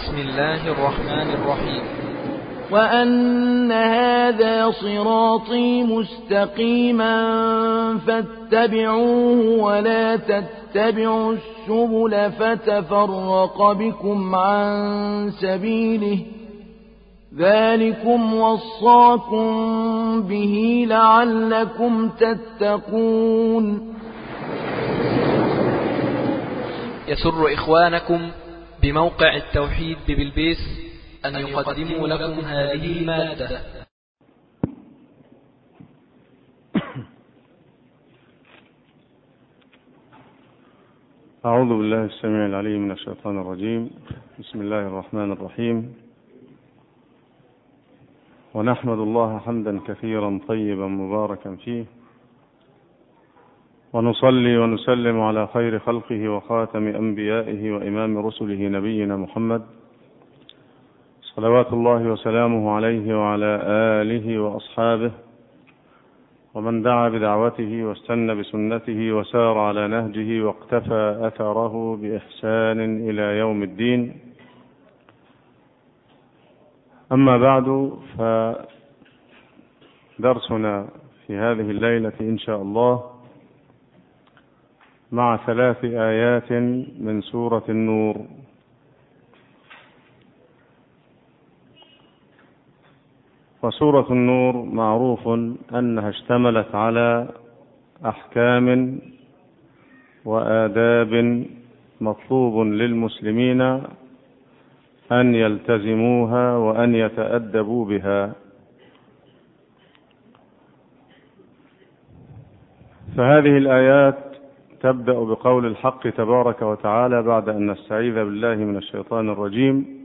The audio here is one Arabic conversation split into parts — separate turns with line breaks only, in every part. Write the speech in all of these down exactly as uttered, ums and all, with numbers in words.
بسم الله الرحمن الرحيم.
وأن هذا صراطي مستقيما فاتبعوه ولا تتبعوا السبل فتفرق بكم عن سبيله ذلكم وصاكم به لعلكم تتقون.
يسر إخوانكم بموقع التوحيد ببلبيس أن يقدموا لكم هذه المادة.
أعوذ بالله السميع العليم من الشيطان الرجيم. بسم الله الرحمن الرحيم. ونحمد الله حمدا كثيرا طيبا مباركا فيه، ونصلي ونسلم على خير خلقه وخاتم أنبيائه وإمام رسله نبينا محمد صلوات الله وسلامه عليه وعلى آله وأصحابه ومن دعا بدعوته واستنى بسنته وسار على نهجه واقتفى أثره بإحسان إلى يوم الدين. أما بعد، فدرسنا في هذه الليلة إن شاء الله مع ثلاث آيات من سورة النور. وسورة النور معروف أنها اشتملت على أحكام وآداب مطلوب للمسلمين أن يلتزموها وأن يتأدبوا بها. فهذه الآيات تبدأ بقول الحق تبارك وتعالى بعد أن نستعيذ بالله من الشيطان الرجيم: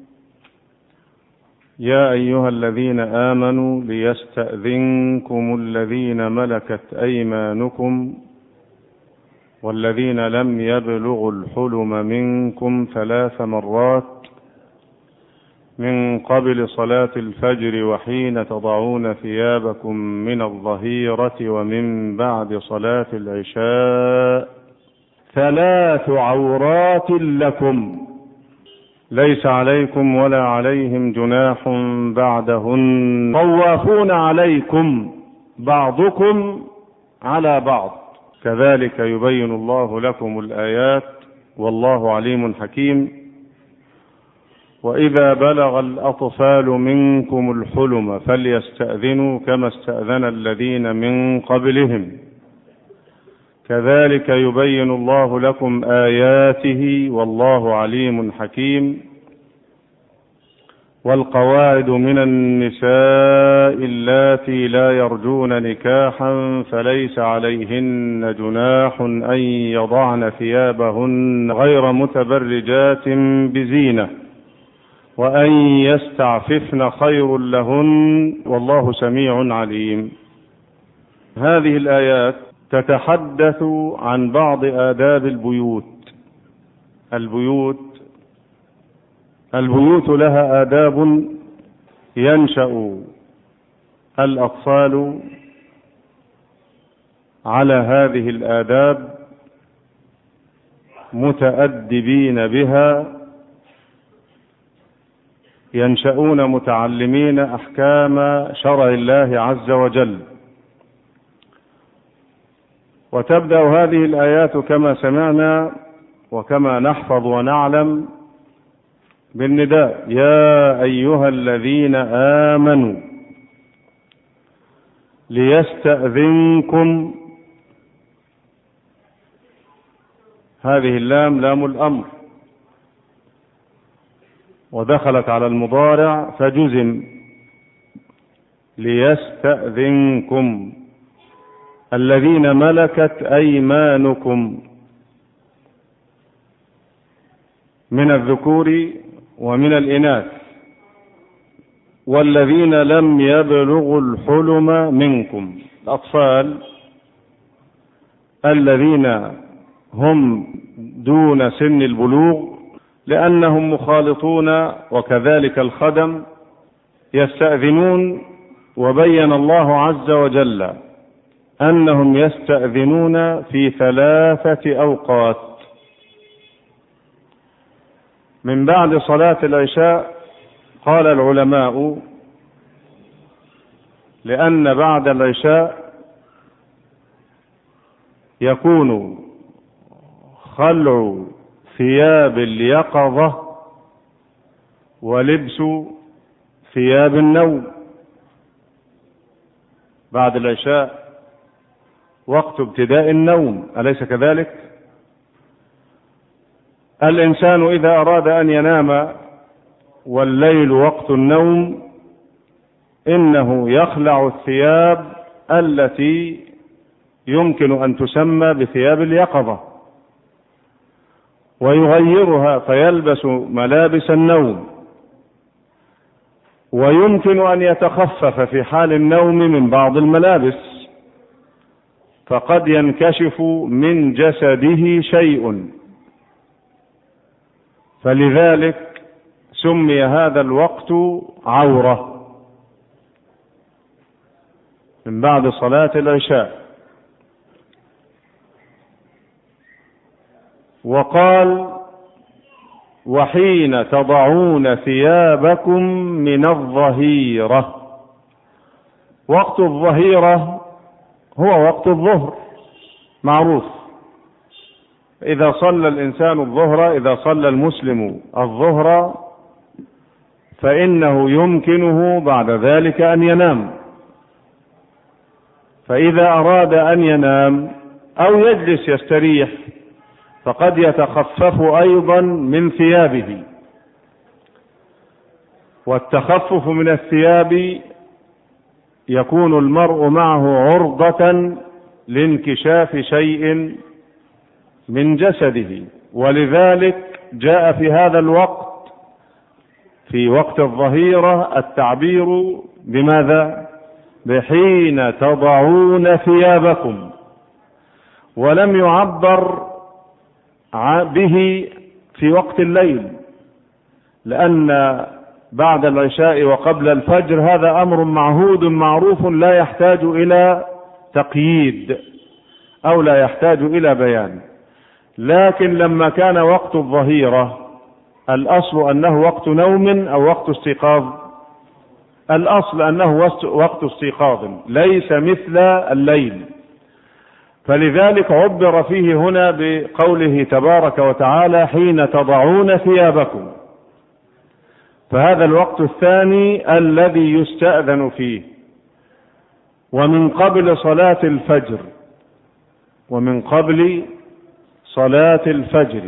يا أيها الذين آمنوا ليستأذنكم الذين ملكت أيمانكم والذين لم يبلغوا الحلم منكم ثلاث مرات من قبل صلاة الفجر وحين تضعون ثيابكم من الظهيرة ومن بعد صلاة العشاء ثلاث عورات لكم ليس عليكم ولا عليهم جناح بعدهن طوافون عليكم بعضكم على بعض كذلك يبين الله لكم الآيات والله عليم حكيم. وإذا بلغ الأطفال منكم الحلم فليستأذنوا كما استأذن الذين من قبلهم كذلك يبين الله لكم آياته والله عليم حكيم. والقواعد من النساء اللاتي لا يرجون نكاحا فليس عليهن جناح أن يضعن ثيابهن غير متبرجات بزينة وأن يستعففن خير لهن والله سميع عليم. هذه الآيات تتحدث عن بعض آداب البيوت. البيوت البيوت لها آداب ينشأ الأطفال على هذه الآداب متأدبين بها، ينشأون متعلمين أحكام شرع الله عز وجل. وتبدأ هذه الآيات كما سمعنا وكما نحفظ ونعلم بالنداء: يا أيها الذين آمنوا ليستأذنكم. هذه اللام لام الأمر ودخلت على المضارع فجزم. ليستأذنكم الذين ملكت أيمانكم من الذكور ومن الإناث والذين لم يبلغوا الحلم منكم، الأطفال الذين هم دون سن البلوغ لأنهم مخالطون وكذلك الخدم يستأذنون. وبين الله عز وجل أنهم يستأذنون في ثلاثة أوقات: من بعد صلاة العشاء قال العلماء لأن بعد العشاء يكون خلع ثياب اليقظة ولبس ثياب النوم. بعد العشاء وقت ابتداء النوم، أليس كذلك؟ الإنسان إذا أراد أن ينام والليل وقت النوم إنه يخلع الثياب التي يمكن أن تسمى بثياب اليقظة ويغيرها فيلبس ملابس النوم، ويمكن أن يتخفف في حال النوم من بعض الملابس، فقد ينكشف من جسده شيء، فلذلك سمي هذا الوقت عورة من بعد صلاة العشاء. وقال وحين تضعون ثيابكم من الظهيرة. وقت الظهيرة هو وقت الظهر معروف، إذا صلى الإنسان الظهر، إذا صلى المسلم الظهر فإنه يمكنه بعد ذلك أن ينام، فإذا أراد أن ينام أو يجلس يستريح فقد يتخفف أيضا من ثيابه، والتخفف من الثياب يكون المرء معه عرضة لانكشاف شيء من جسده، ولذلك جاء في هذا الوقت في وقت الظهيرة التعبير بماذا؟ بحين تضعون ثيابكم، ولم يعبر به في وقت الليل، لأن بعد العشاء وقبل الفجر هذا أمر معهود معروف لا يحتاج إلى تقييد أو لا يحتاج إلى بيان. لكن لما كان وقت الظهيرة الأصل أنه وقت نوم أو وقت استيقاظ؟ الأصل أنه وقت استيقاظ ليس مثل الليل، فلذلك عبر فيه هنا بقوله تبارك وتعالى حين تضعون ثيابكم، فهذا الوقت الثاني الذي يستأذن فيه. ومن قبل صلاة الفجر ومن قبل صلاة الفجر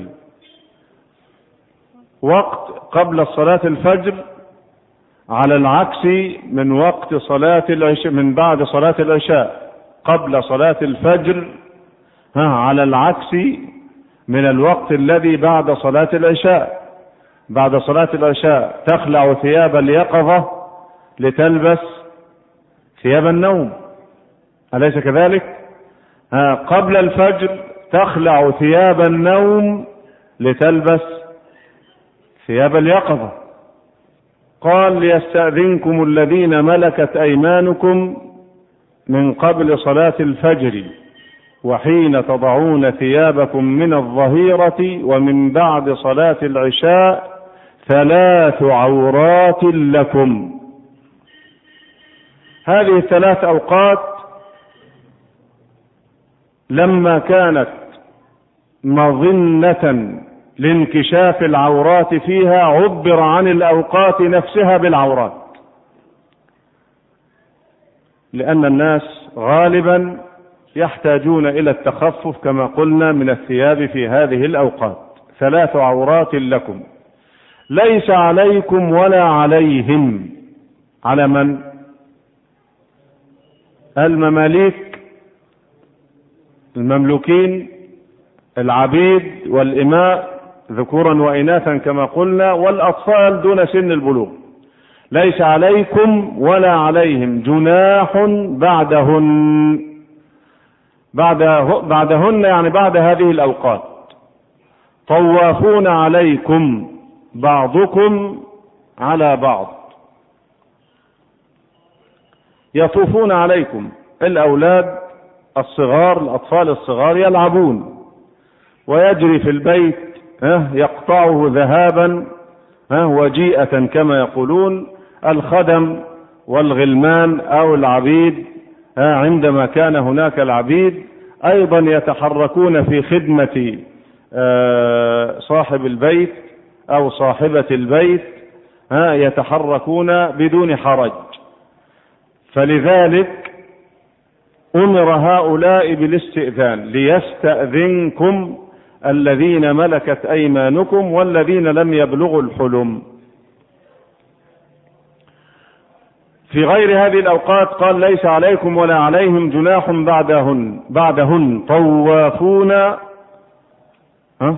وقت قبل صلاة الفجر على العكس من وقت صلاة العشاء، من بعد صلاة العشاء قبل صلاة الفجر ها على العكس من الوقت الذي بعد صلاة العشاء. بعد صلاة العشاء تخلع ثياب اليقظة لتلبس ثياب النوم، أليس كذلك؟ ها قبل الفجر تخلع ثياب النوم لتلبس ثياب اليقظة. قال ليستأذنكم الذين ملكت أيمانكم من قبل صلاة الفجر وحين تضعون ثيابكم من الظهيرة ومن بعد صلاة العشاء ثلاث عورات لكم. هذه الثلاث أوقات لما كانت مظنة لانكشاف العورات فيها عبر عن الأوقات نفسها بالعورات، لأن الناس غالبا يحتاجون إلى التخفف كما قلنا من الثياب في هذه الأوقات. ثلاث عورات لكم ليس عليكم ولا عليهم. على من؟ المماليك، المملوكين، العبيد والإماء ذكورا وإناثا كما قلنا، والأطفال دون سن البلوغ. ليس عليكم ولا عليهم جناح بعدهن. بعده بعدهن يعني بعد هذه الأوقات. طوافون عليكم بعضكم على بعض، يطوفون عليكم. الأولاد الصغار، الأطفال الصغار يلعبون، ويجري في البيت يقطعه ذهابا وجيئة كما يقولون الخدم والغلمان أو العبيد. عندما كان هناك العبيد أيضا يتحركون في خدمة صاحب البيت أو صاحبة البيت، يتحركون بدون حرج. فلذلك أمر هؤلاء بالاستئذان ليستأذنكم الذين ملكت أيمانكم والذين لم يبلغوا الحلم. في غير هذه الأوقات قال ليس عليكم ولا عليهم جناح بعدهن بعدهن طوافون ها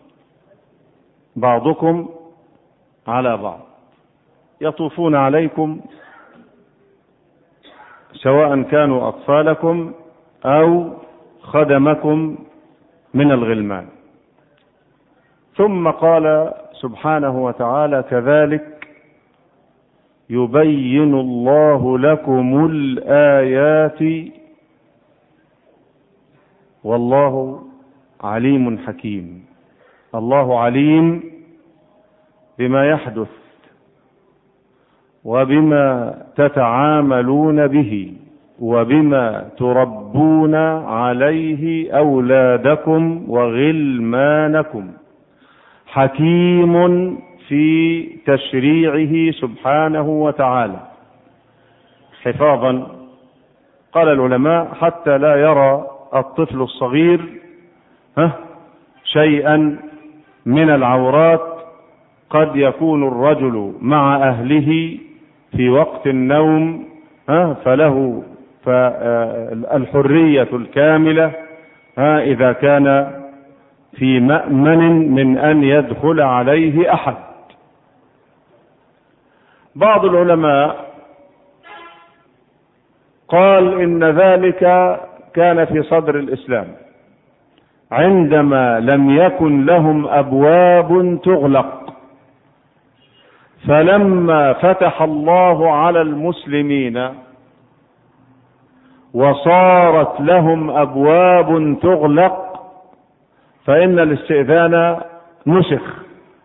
بعضكم على بعض، يطوفون عليكم سواء كانوا أطفالكم أو خدمكم من الغلمان. ثم قال سبحانه وتعالى كذلك يبين الله لكم الآيات والله عليم حكيم. الله عليم بما يحدث وبما تتعاملون به وبما تربون عليه أولادكم وغلمانكم، حكيم في تشريعه سبحانه وتعالى حفاظا. قال العلماء حتى لا يرى الطفل الصغير شيئا من العورات. قد يكون الرجل مع أهله في وقت النوم فله الحرية الكاملة إذا كان في مأمن من أن يدخل عليه أحد. بعض العلماء قال إن ذلك كان في صدر الإسلام عندما لم يكن لهم أبواب تغلق، فلما فتح الله على المسلمين وصارت لهم أبواب تغلق فإن الاستئذان نسخ.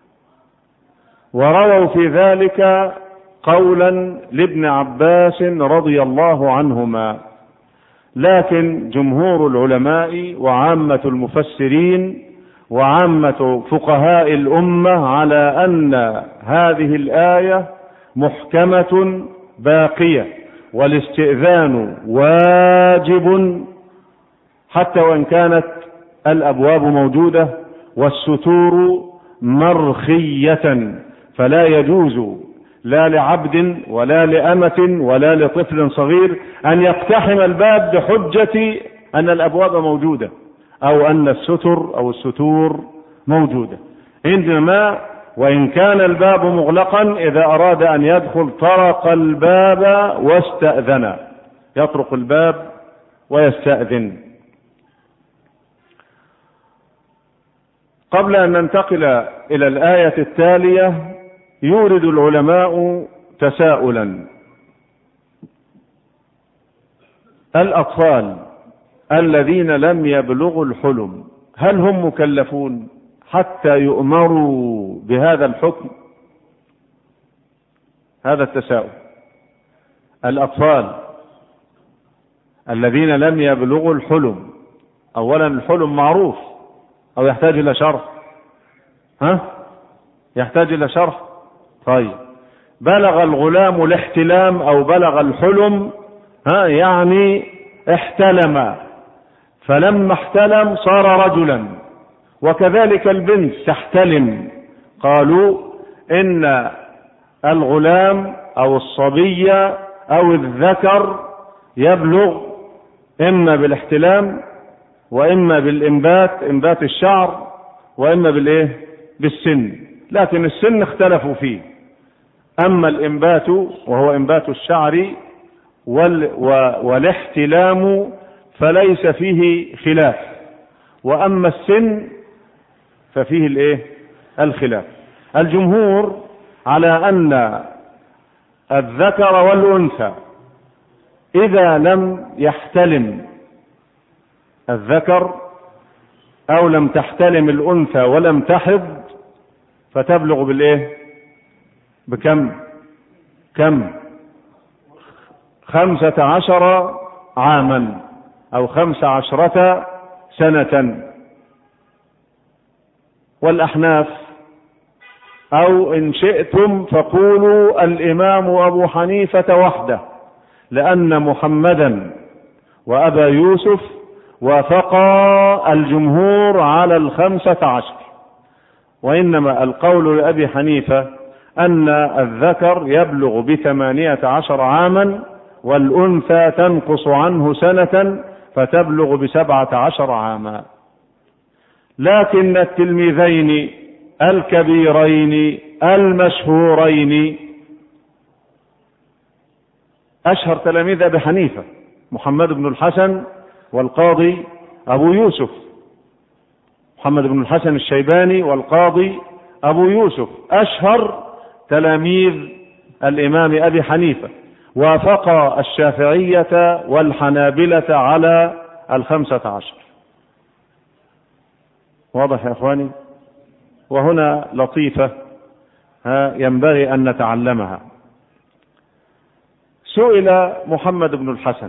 ورووا في ذلك قولا لابن عباس رضي الله عنهما، لكن جمهور العلماء وعامة المفسرين وعامة فقهاء الأمة على أن هذه الآية محكمة باقية، والاستئذان واجب حتى وإن كانت الأبواب موجودة والستور مرخية، فلا يجوز لا لعبد ولا لأمة ولا لطفل صغير أن يقتحم الباب بحجة أن الأبواب موجودة أو أن الستر أو الستور موجودة، إنما وإن كان الباب مغلقا إذا أراد أن يدخل طرق الباب واستأذن، يطرق الباب ويستأذن. قبل أن ننتقل إلى الآية التالية يورد العلماء تساؤلا: الأطفال الذين لم يبلغوا الحلم هل هم مكلفون حتى يؤمروا بهذا الحكم؟ هذا التساؤل. الأطفال الذين لم يبلغوا الحلم، أولا الحلم معروف أو يحتاج إلى شرح؟ ها؟ يحتاج إلى شرح؟ طيب، بلغ الغلام الاحتلام أو بلغ الحلم، ها يعني احتلم، فلما احتلم صار رجلا، وكذلك البنت تحتلم. قالوا إن الغلام أو الصبي أو الذكر يبلغ إما بالاحتلام وإما بالإنبات، إنبات الشعر، وإما بالإيه؟ بالسن، لكن السن اختلفوا فيه. أما الإنبات وهو إنبات الشعر والاحتلام فليس فيه خلاف، وأما السن ففيه الإيه؟ الخلاف. الجمهور على أن الذكر والأنثى إذا لم يحتلم الذكر أو لم تحتلم الأنثى ولم تحض فتبلغ بالإيه؟ بكم؟ كم؟ خمسة عشر عاما أو خمس عشرة سنة. والأحناف أو إن شئتم فقولوا الإمام أبو حنيفة وحده، لأن محمدا وأبا يوسف وافقا الجمهور على الخمسة عشر، وإنما القول لأبي حنيفة أن الذكر يبلغ بثمانية عشر عاما والأنثى تنقص عنه سنة فتبلغ بسبعة عشر عاما. لكن التلميذين الكبيرين المشهورين أشهر تلاميذ أبي حنيفة محمد بن الحسن والقاضي أبو يوسف، محمد بن الحسن الشيباني والقاضي أبو يوسف أشهر تلاميذ الإمام أبي حنيفة، وافق الشافعية والحنابلة على الخمسة عشر. واضح يا أخواني؟ وهنا لطيفة ينبغي أن نتعلمها. سئل محمد بن الحسن: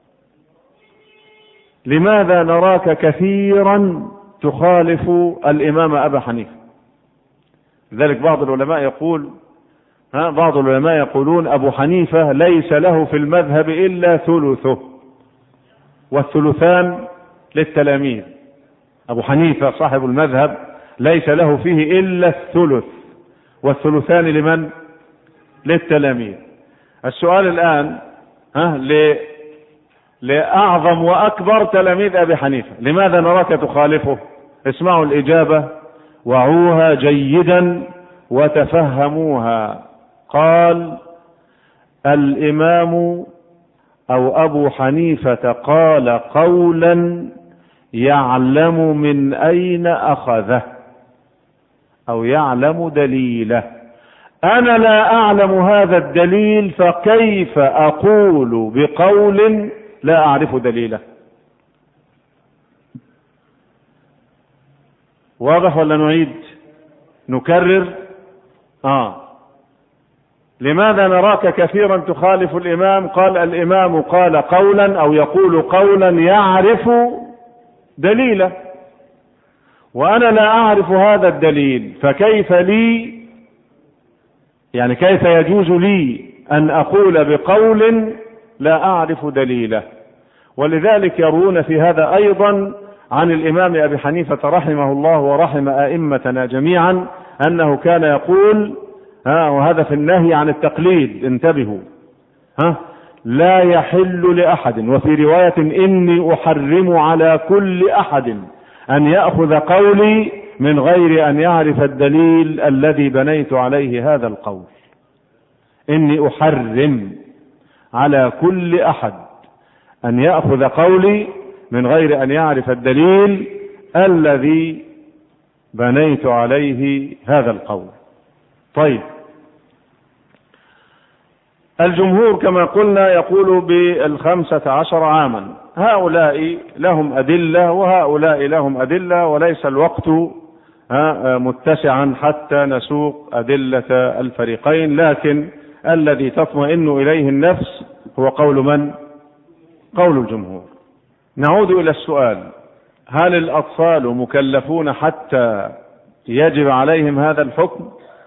لماذا نراك كثيرا تخالف الإمام أبا حنيفة؟ لذلك بعض العلماء يقول ها بعض العلماء يقولون أبو حنيفة ليس له في المذهب إلا ثلثه، والثلثان للتلاميذ. أبو حنيفة صاحب المذهب ليس له فيه إلا الثلث، والثلثان لمن؟ للتلاميذ. السؤال الآن ها ل... لأعظم وأكبر تلاميذ أبي حنيفة لماذا نراك تخالفه؟ اسمعوا الإجابة وعوها جيدا وتفهموها. قال: الإمام أو أبو حنيفة قال قولا يعلم من أين أخذه أو يعلم دليله، أنا لا أعلم هذا الدليل، فكيف أقول بقول لا أعرف دليله؟ واضح ولا نعيد؟ نكرر. آه لماذا نراك كثيرا تخالف الإمام؟ قال: الإمام قال قولا أو يقول قولا يعرف دليله، وأنا لا أعرف هذا الدليل، فكيف لي يعني كيف يجوز لي أن أقول بقول لا أعرف دليله؟ ولذلك يروون في هذا أيضا عن الإمام أبي حنيفة رحمه الله ورحم أئمتنا جميعا أنه كان يقول ها وهذا في النهي عن التقليد، انتبهوا، ها لا يحل لأحد، وفي رواية إني أحرم على كل أحد أن يأخذ قولي من غير أن يعرف الدليل الذي بنيت عليه هذا القول. إني أحرم على كل أحد أن يأخذ قولي من غير أن يعرف الدليل الذي بنيت عليه هذا القول. طيب، الجمهور كما قلنا يقول بالخمسة عشر عاما، هؤلاء لهم أدلة وهؤلاء لهم أدلة، وليس الوقت متسعا حتى نسوق أدلة الفريقين، لكن الذي تطمئن إليه النفس هو قول من؟ قول الجمهور. نعود إلى السؤال: هل الأطفال مكلفون حتى يجب عليهم هذا الحكم؟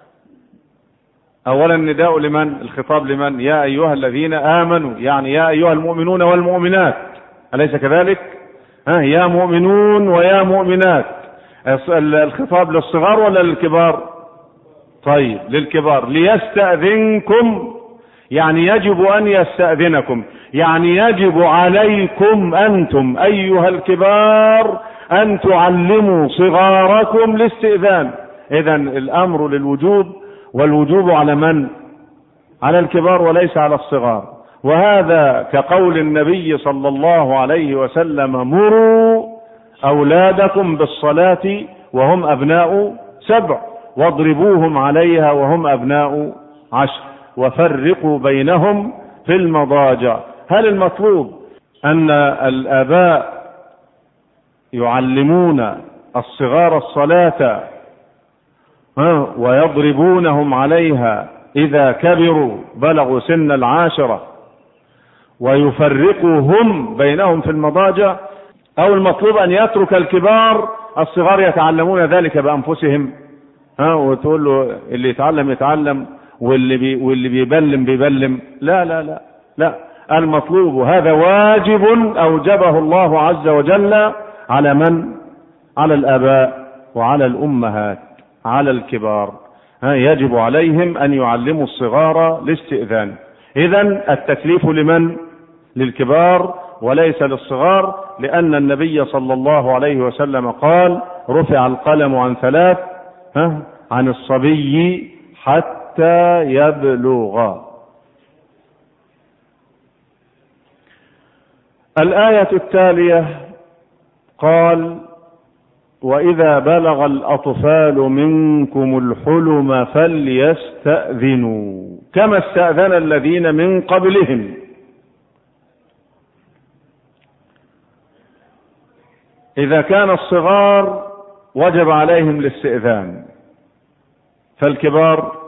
أولا النداء لمن؟ الخطاب لمن؟ يا أيها الذين آمنوا، يعني يا أيها المؤمنون والمؤمنات، أليس كذلك؟ ها يا مؤمنون ويا مؤمنات. الخطاب للصغار ولا للكبار؟ طيب للكبار. ليستأذنكم، يعني يجب أن يستأذنكم، يعني يجب عليكم أنتم أيها الكبار أن تعلموا صغاركم الاستئذان. إذن الأمر للوجوب، والوجوب على من؟ على الكبار وليس على الصغار. وهذا كقول النبي صلى الله عليه وسلم: مروا أولادكم بالصلاة وهم أبناء سبع واضربوهم عليها وهم أبناء عشر وفرقوا بينهم في المضاجع. هل المطلوب أن الآباء يعلمون الصغار الصلاة ويضربونهم عليها إذا كبروا بلغوا سن العاشرة ويفرقوهم بينهم في المضاجع، أو المطلوب أن يترك الكبار الصغار يتعلمون ذلك بأنفسهم؟ ها وتقول له اللي يتعلم يتعلم واللي بي واللي بيبلم بيبلم؟ لا لا لا لا، المطلوب هذا واجب أوجبه الله عز وجل على من؟ على الآباء وعلى الأمهات، على الكبار. ها يجب عليهم أن يعلموا الصغار الاستئذان. إذن التكليف لمن؟ للكبار وليس للصغار، لأن النبي صلى الله عليه وسلم قال: رفع القلم عن ثلاث، ها عن الصبي حتى يبلغ. الآية التالية قال: وإذا بلغ الأطفال منكم الحلم فليستأذنوا كما استأذن الذين من قبلهم. إذا كان الصغار وجب عليهم الاستئذان، فالكبار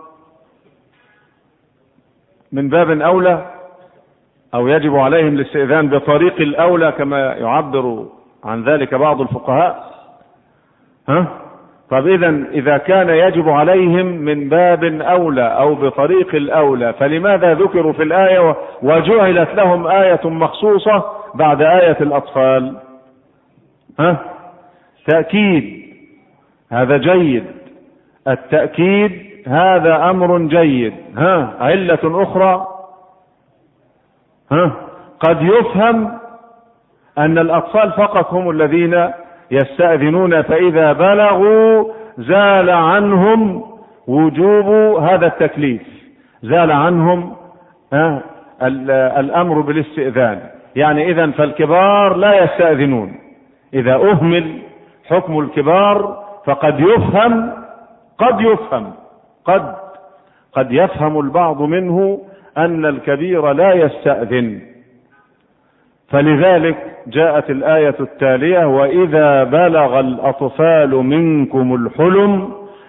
من باب أولى، أو يجب عليهم الاستئذان بطريق الأولى كما يعبر عن ذلك بعض الفقهاء. ها؟ طب إذن إذا كان يجب عليهم من باب أولى أو بطريق الأولى، فلماذا ذكروا في الآية وجعلت لهم آية مخصوصة بعد آية الأطفال؟ ها؟ تأكيد، هذا جيد، التأكيد هذا أمر جيد. ها؟ علة أخرى، ها؟ قد يفهم أن الأطفال فقط هم الذين يستأذنون، فإذا بلغوا زال عنهم وجوب هذا التكليف، زال عنهم ها الأمر بالاستئذان. يعني إذن فالكبار لا يستأذنون. إذا أهمل حكم الكبار فقد يفهم قد يفهم قد قد يفهم البعض منه أن الكبير لا يستأذن. فلذلك جاءت الآية التالية: وإذا بلغ الأطفال منكم الحلم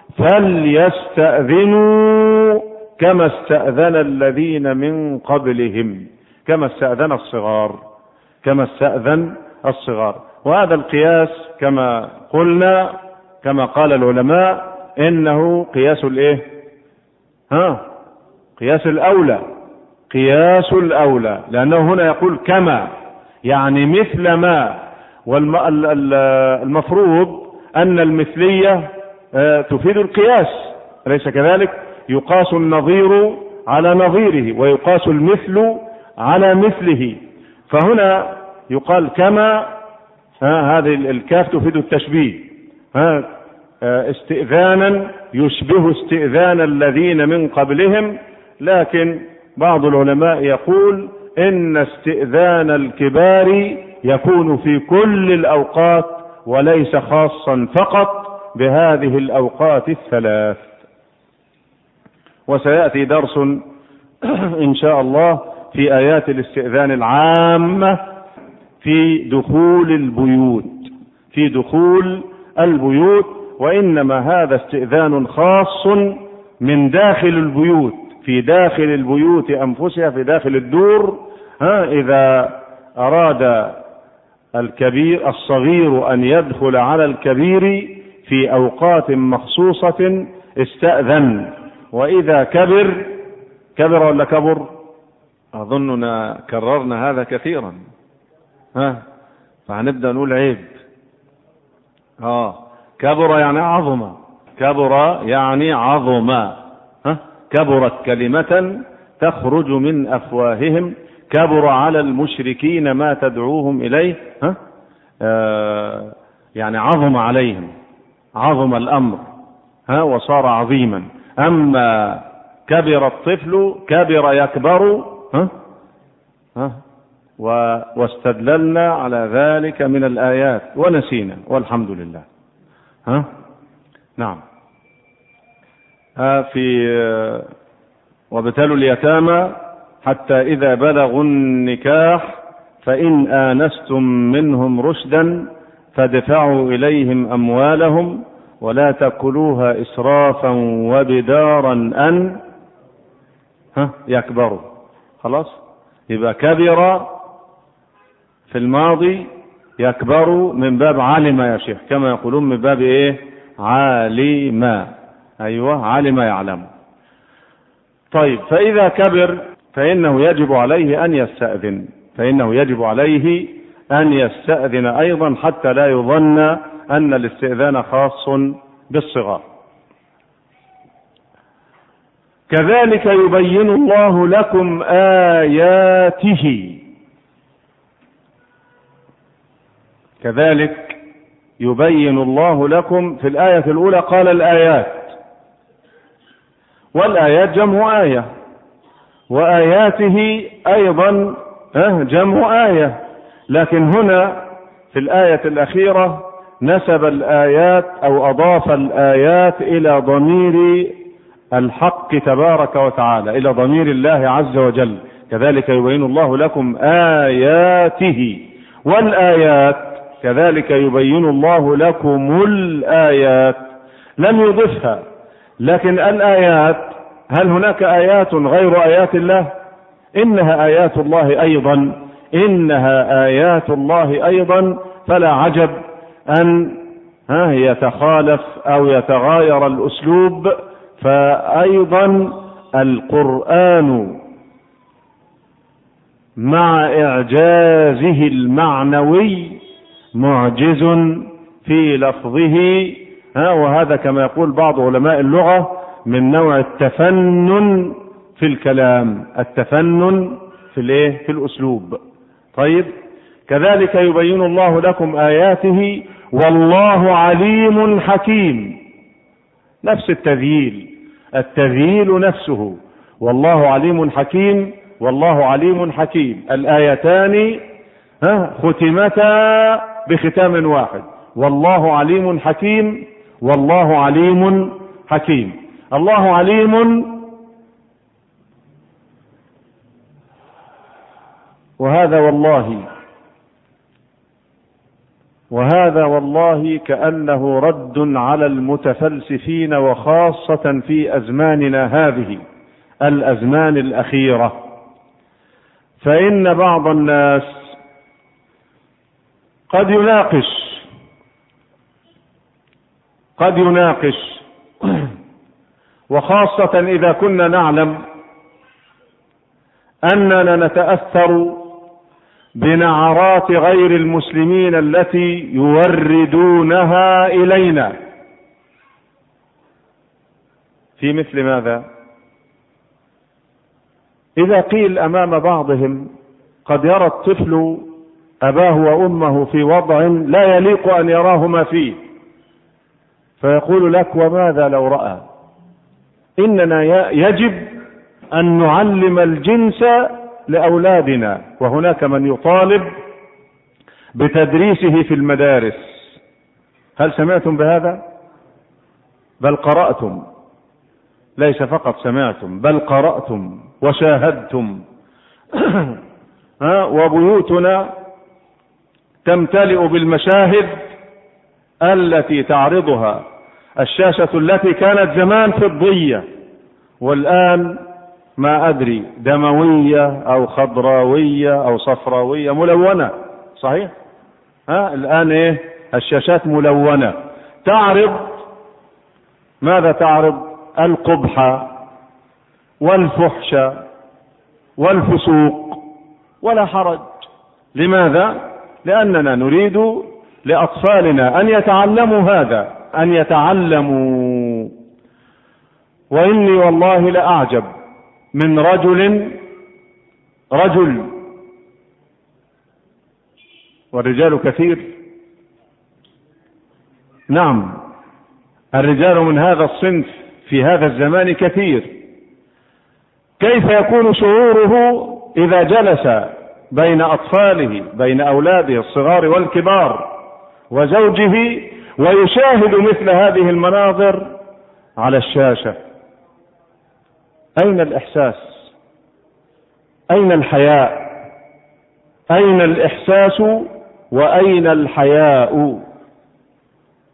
فليستأذنوا كما استأذن الذين من قبلهم، كما استأذن الصغار، كما استأذن الصغار. وهذا القياس كما قلنا، كما قال العلماء، إنه قياس الإيه؟ ها؟ قياس الأولى، قياس الأولى، لأنه هنا يقول كما، يعني مثل ما. والمفروض أن المثلية تفيد القياس، أليس كذلك؟ يقاس النظير على نظيره ويقاس المثل على مثله. فهنا يقال كما، هذه الكاف تفيد التشبيه، استئذانا يشبه استئذان الذين من قبلهم. لكن بعض العلماء يقول إن استئذان الكبار يكون في كل الأوقات وليس خاصا فقط بهذه الأوقات الثلاث. وسيأتي درس إن شاء الله في آيات الاستئذان العامة في دخول البيوت، في دخول البيوت. وإنما هذا استئذان خاص من داخل البيوت، في داخل البيوت أنفسها، في داخل الدور. ها إذا أراد الكبير الصغير أن يدخل على الكبير في أوقات مخصوصة استأذن. وإذا كبر، كبر ولا كبر؟ أظننا كررنا هذا كثيرا، ها فهنبدأ نقول عيب. اه كبر يعني عظم، كبر يعني عظم. ها كبرت كلمة تخرج من أفواههم، كبر على المشركين ما تدعوهم إليه. ها آه يعني عظم عليهم، عظم الأمر، ها وصار عظيما. أما كبر الطفل، كبر يكبر. ها ها واستدللنا على ذلك من الآيات ونسينا والحمد لله. ها نعم. ها في وابتلوا اليتامى حتى إذا بلغوا النكاح فإن آنستم منهم رشدا فادفعوا إليهم أموالهم ولا تأكلوها إسرافا وبدارا أن ها يكبروا. خلاص، يبقى كبر في الماضي، يكبر من باب علم يا شيخ، كما يقولون من باب ايه؟ علم. ايوه، علم يعلم. طيب، فإذا كبر فإنه يجب عليه أن يستأذن، فإنه يجب عليه أن يستأذن أيضا، حتى لا يظن أن الاستئذان خاص بالصغار. كذلك يبين الله لكم آياته، كذلك يبين الله لكم. في الآية الأولى قال الآيات، والآيات جمع آية، وآياته أيضا جمع آية، لكن هنا في الآية الأخيرة نسب الآيات أو أضاف الآيات إلى ضمير الحق تبارك وتعالى، إلى ضمير الله عز وجل. كذلك يبين الله لكم آياته، والآيات كذلك يبين الله لكم الآيات، لم يضفها. لكن الآيات، هل هناك آيات غير آيات الله؟ إنها آيات الله أيضا، إنها آيات الله أيضا، فلا عجب أن يتخالف أو يتغاير الأسلوب. فأيضا القرآن مع إعجازه المعنوي معجز في لفظه، وهذا كما يقول بعض علماء اللغة من نوع التفنن في الكلام، التفنن في الايه؟ في الأسلوب. طيب، كذلك يبين الله لكم آياته والله عليم حكيم، نفس التذييل، التذييل نفسه، والله عليم حكيم، والله عليم حكيم. الآيتان ختمتا بختام واحد، والله عليم حكيم، والله عليم حكيم. الله عليم، وهذا والله وهذا والله كأنه رد على المتفلسفين، وخاصة في أزماننا هذه الأزمان الأخيرة. فإن بعض الناس قد يناقش قد يناقش وخاصة إذا كنا نعلم أننا نتأثر بنعرات غير المسلمين التي يوردونها إلينا في مثل ماذا؟ إذا قيل أمام بعضهم قد يرى الطفل أباه وأمه في وضع لا يليق أن يراهما فيه، فيقول لك: وماذا لو رأى؟ إننا يجب أن نعلم الجنس لأولادنا، وهناك من يطالب بتدريسه في المدارس. هل سمعتم بهذا؟ بل قرأتم، ليس فقط سمعتم، بل قرأتم وشاهدتم. وبيوتنا تمتلئ بالمشاهد التي تعرضها الشاشة التي كانت زمان فضية، والآن ما أدري دموية أو خضراوية أو صفراوية ملونة. صحيح؟ ها الآن إيه؟ الشاشات ملونة، تعرض ماذا؟ تعرض القبح والفحش والفسوق، ولا حرج. لماذا؟ لأننا نريد لأطفالنا أن يتعلموا هذا، أن يتعلموا. وإني والله لأعجب من رجل رجل والرجال كثير، نعم الرجال من هذا الصنف في هذا الزمان كثير، كيف يكون شعوره إذا جلس بين أطفاله، بين أولاده الصغار والكبار وزوجه، ويشاهد مثل هذه المناظر على الشاشة؟ أين الإحساس؟ أين الحياء؟ أين الإحساس وأين الحياء؟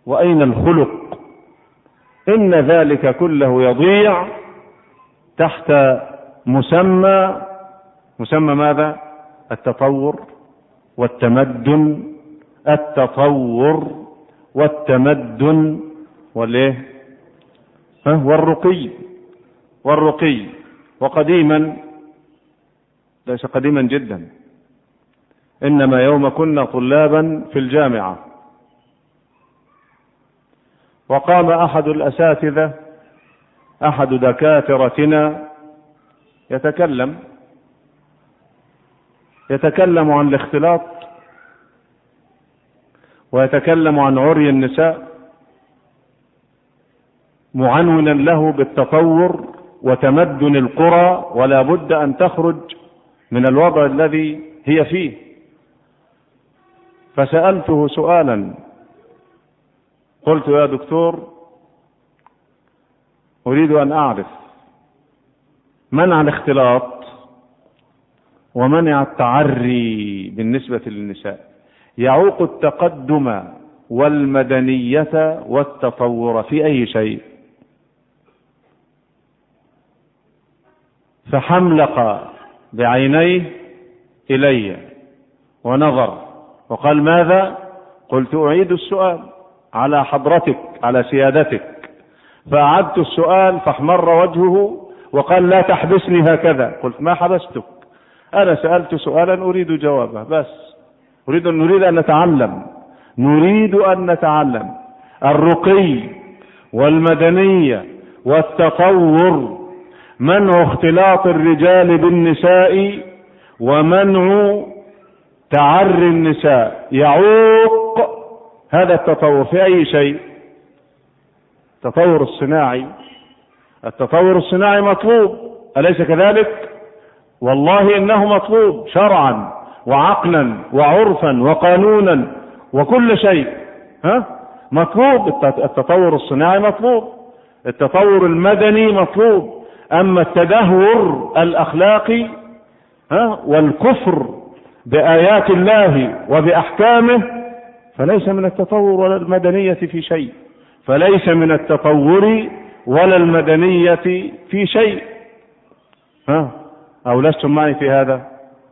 وأين الخلق؟ إن ذلك كله يضيع تحت مسمى مسمى ماذا؟ التطور والتمدن، التطور والتمدن والايه والرقي والرقي وقديما، ليس قديما جدا، إنما يوم كنا طلابا في الجامعة وقام أحد الأساتذة أحد دكاترتنا يتكلم يتكلم عن الاختلاط ويتكلم عن عري النساء، معنونا له بالتطور وتمدن القرى، ولا بد أن تخرج من الوضع الذي هي فيه. فسألته سؤالا، قلت يا دكتور أريد أن أعرف منع الاختلاط ومنع التعري بالنسبة للنساء يعوق التقدم والمدنية والتطور في أي شيء؟ فحملق بعينيه إلي ونظر وقال ماذا؟ قلت أعيد السؤال على حضرتك على سيادتك. فأعدت السؤال فاحمر وجهه وقال لا تحبسني هكذا. قلت ما حبستك، أنا سألت سؤالا أريد جوابه، بس أريد أن نريد أن نتعلم نريد أن نتعلم الرقي والمدنية والتطور، منع اختلاط الرجال بالنساء ومنع تعري النساء يعوق هذا التطور في أي شيء؟ التطور الصناعي التطور الصناعي مطلوب، أليس كذلك؟ والله إنه مطلوب شرعا وعقلا وعرفا وقانونا وكل شيء، ها مطلوب. التطور الصناعي مطلوب، التطور المدني مطلوب، أما التدهور الأخلاقي ها والكفر بآيات الله وبأحكامه فليس من التطور ولا المدنية في شيء، فليس من التطور ولا المدنية في شيء. ها أو لستم معي في هذا؟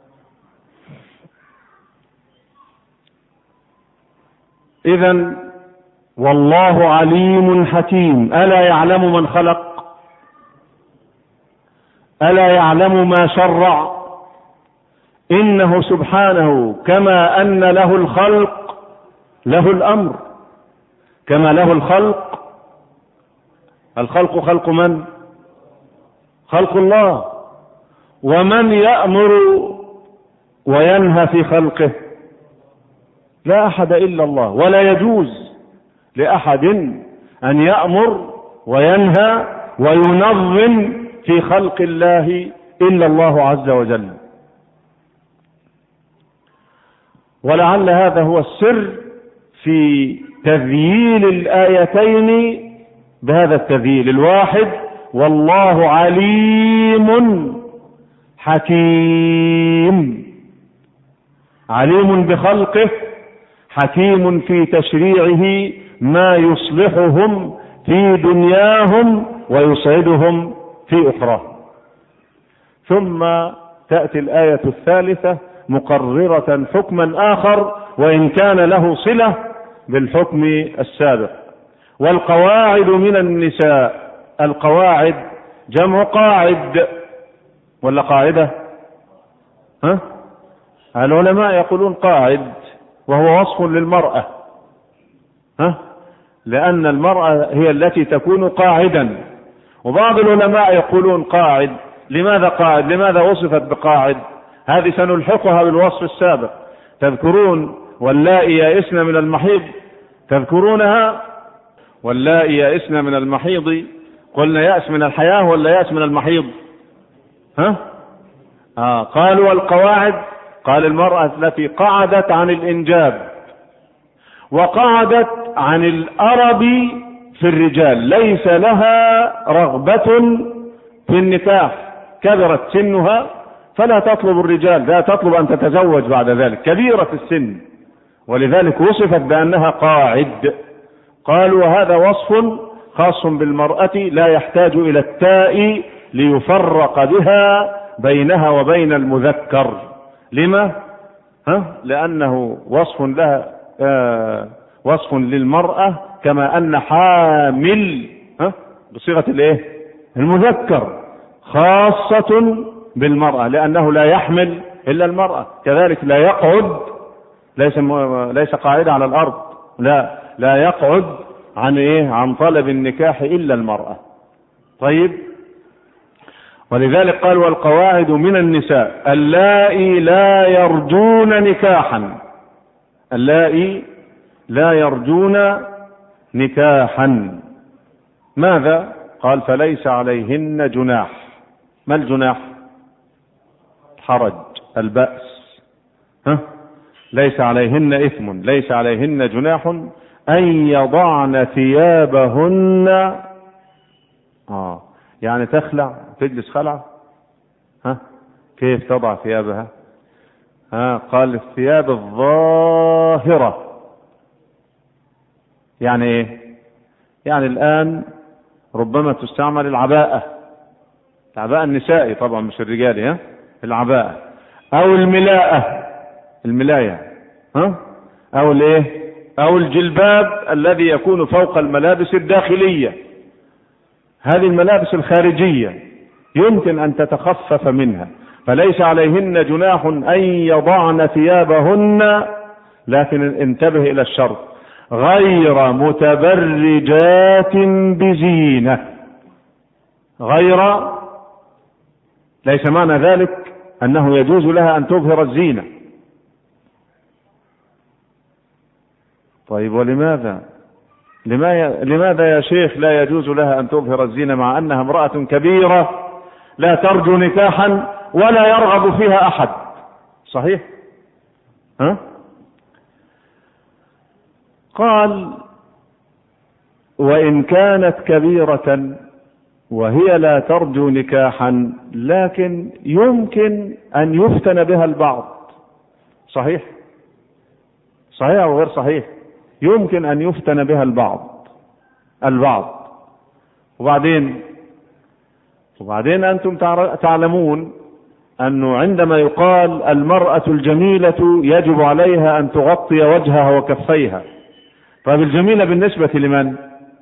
إذن والله عليم حكيم، ألا يعلم من خلق؟ ألا يعلم ما شرع؟ إنه سبحانه كما أن له الخلق له الأمر، كما له الخلق. الخلق خلق من؟ خلق الله. ومن يأمر وينهى في خلقه؟ لا أحد إلا الله، ولا يجوز لأحد أن يأمر وينهى وينظم في خلق الله إلا الله عز وجل. ولعل هذا هو السر في تذييل الآيتين بهذا التذييل الواحد: والله عليم حكيم، عليم بخلقه، حكيم في تشريعه ما يصلحهم في دنياهم ويسعدهم في أخراهم. ثم تأتي الآية الثالثة مقررة حكما آخر وإن كان له صلة بالحكم السابق. والقواعد من النساء، القواعد جمع قاعد ولا قاعدة؟ ها؟ العلماء يقولون قاعد وهو وصف للمرأة، ها؟ لأن المرأة هي التي تكون قاعدا. وبعض العلماء يقولون قاعد. لماذا قاعد؟ لماذا وصفت بقاعد؟ هذه سنلحقها بالوصف السابق. تذكرون واللائي يئسن من المحيض؟ تذكرونها؟ واللائي يئسن من المحيض، قلنا يأس من الحياة ولا يأس من المحيض؟ ها؟ آه قالوا والقواعد، قال المرأة التي قعدت عن الإنجاب وقعدت عن الأرب في الرجال، ليس لها رغبة في النكاح، كبرت سنها فلا تطلب الرجال، لا تطلب أن تتزوج بعد ذلك، كبيرة السن، ولذلك وصفت بأنها قاعد. قالوا هذا وصف خاص بالمرأة لا يحتاج إلى التاء ليفرق بها بينها وبين المذكر. لما؟ ها؟ لأنه وصف لها آه وصف للمرأة، كما أن حامل ها بصيغة الايه المذكر خاصة بالمرأة، لأنه لا يحمل إلا المرأة. كذلك لا يقعد، ليس ليس قاعدة على الأرض، لا لا يقعد عن ايه عن طلب النكاح إلا المرأة. طيب، ولذلك قال والقواعد من النساء اللائي لا يرجون نكاحا، اللائي لا يرجون نكاحا. ماذا؟ قال فليس عليهن جناح. ما الجناح؟ حرج، البأس. ها؟ ليس عليهن إثم، ليس عليهن جناح أن يضعن ثيابهن. آه يعني تخلع، تجلس خلع. ها؟ كيف تضع ثيابها؟ ها؟ قال الثياب الظاهرة. يعني ايه؟ يعني الآن ربما تستعمل العباءة، العباءة النسائي طبعا مش الرجالي، ها؟ العباءة او الملاءة، الملاية، ها؟ او الايه او الجلباب الذي يكون فوق الملابس الداخلية. هذه الملابس الخارجية يمكن ان تتخفف منها، فليس عليهن جناح ان يضعن ثيابهن، لكن انتبه الى الشرط غير متبرجات بزينة. غير، ليس معنى ذلك انه يجوز لها ان تظهر الزينة. طيب ولماذا لماذا يا شيخ لا يجوز لها ان تظهر الزينة مع انها امرأة كبيرة لا ترجو نكاحا ولا يرغب فيها احد؟ صحيح؟ ها؟ قال وإن كانت كبيرة وهي لا ترجو نكاحا لكن يمكن أن يفتن بها البعض. صحيح؟ صحيح أو غير صحيح؟ يمكن أن يفتن بها البعض البعض وبعدين وبعدين أنتم تعلمون أنه عندما يقال المرأة الجميلة يجب عليها أن تغطي وجهها وكفيها. طيب الجميلة بالنسبة لمن؟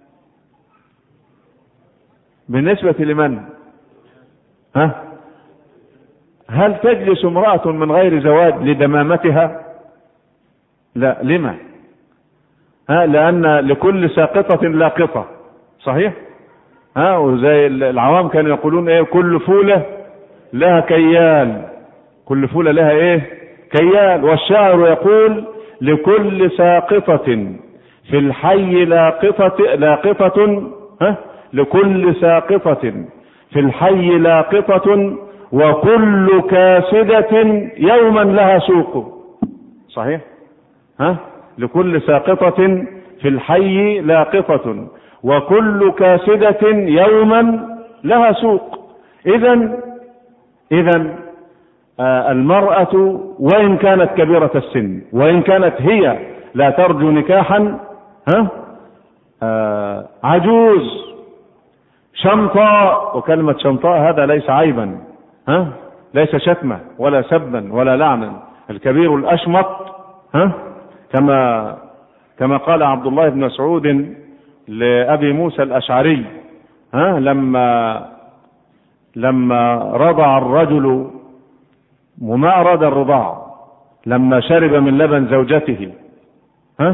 بالنسبة لمن؟ ها؟ هل تجلس امرأة من غير زواج لدمامتها؟ لا. لما؟ ها؟ لأن لكل ساقطة لاقطة. صحيح؟ ها؟ وزي العوام كانوا يقولون ايه كل فولة لها كيال، كل فولة لها ايه كيال. والشاعر يقول لكل ساقطة في الحي لاقطة لاقطة ها؟ لكل ساقطة في الحي لاقطة وكل كاسدة يوما لها سوق. صحيح؟ ها؟ لكل ساقطة في الحي لاقطة وكل كاسدة يوما لها سوق. إذن إذن آه المرأة وإن كانت كبيرة السن وإن كانت هي لا ترجو نكاحا ها آه عجوز شمطاء، وكلمة شمطاء هذا ليس عيبا، ها ليس شتمة ولا سبا ولا لعنا. الكبير الأشمط ها كما كما قال عبد الله بن مسعود لأبي موسى الأشعري ها لما لما رضع الرجل وما أراد الرضاع، لما شرب من لبن زوجته ها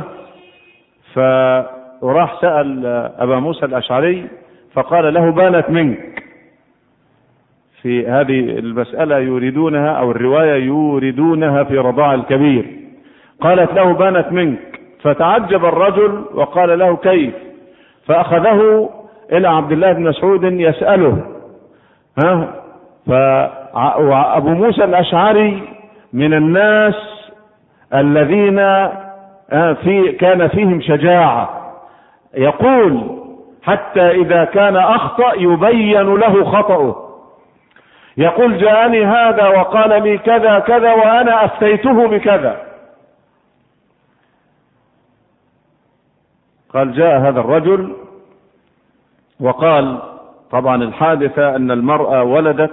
فراح سأل أبا موسى الأشعري فقال له بانت منك. في هذه المسألة يريدونها أو الرواية يريدونها في رضاع الكبير. قالت له بانت منك، فتعجب الرجل وقال له كيف؟ فأخذه إلى عبد الله بن مسعود يسأله ها فأبو موسى الأشعري من الناس الذين في كان فيهم شجاعة، يقول حتى إذا كان أخطأ يبين له خطأه. يقول جاءني هذا وقال لي كذا كذا وأنا أفتيته بكذا. قال جاء هذا الرجل وقال طبعا الحادثة أن المرأة ولدت